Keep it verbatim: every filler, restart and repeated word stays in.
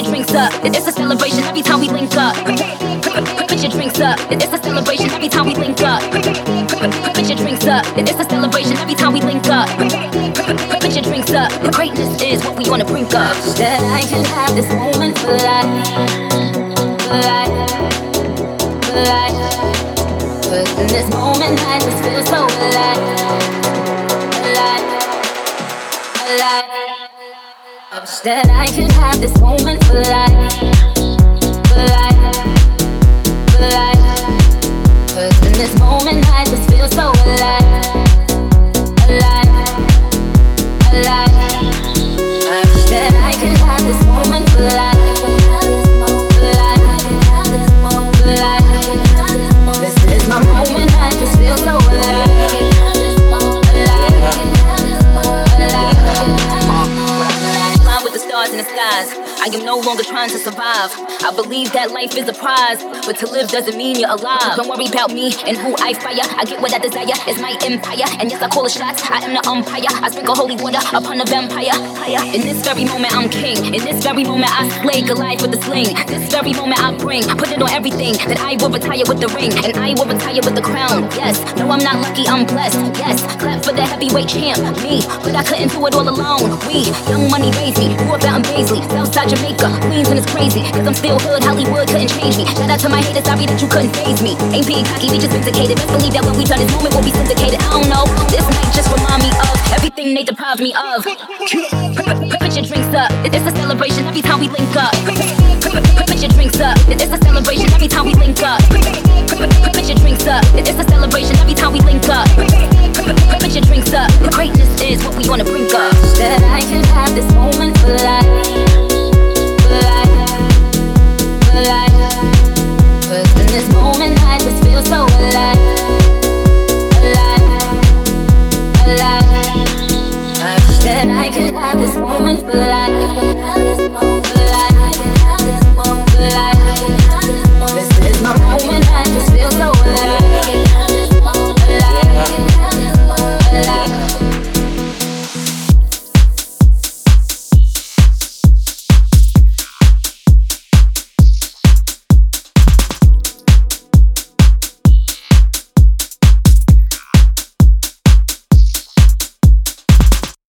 your drinks up. It's a celebration every time we link up. Put your drinks up. It's a celebration every time we link up. Put your drinks up. It's a celebration every time we link up. Put your drinks up. The greatness is what we wanna bring up. That I can have this moment for life, for life, for life. Cause in this moment I just feel so alive, alive, alive. I wish that I could have this moment for life, for life, for life. Cause in this moment I just feel so alive, alive, alive. I wish that I could have this moment for life, for life, for life. This is my moment, I just feel so alive, alive, alive. Fly with the stars in the skies, I am no longer trying to survive. I believe that life is a prize, but to live doesn't mean you're alive. Don't worry about me and who I fire. I get what I desire, it's my empire. And yes, I call the shots, I am the umpire. I sprinkle holy water upon the vampire. In this very moment, I'm king. In this very moment, I slay Goliath with the sling. This very moment, I bring, put it on everything. That I will retire with the ring, and I will retire with the crown. Yes, no, I'm not lucky, I'm blessed. Yes, clap for the heavyweight champ, me. But I couldn't do it all alone. We, Young Money raised me, grew up out in Paisley, Southside Jamaica, Queens, and it's crazy. Cause I'm still hood, Hollywood couldn't change me. Shout out to my haters, sorry that you couldn't faze me. Ain't being cocky, we just vindicated. Best believe that when we done this moment will be syndicated. I don't know, this night just remind me of everything they deprived me of. Put your drinks up, it's a celebration every time we link up. Put your drinks up, it's a celebration every time we link up. Put your drinks up, it's a celebration every time we link up. Put your drinks up, the greatness is what we wanna bring up. That I can have this moment for life, for life, for life. Cause in this moment I just feel so alive, alive, alive. I wish that I could have this moment for life.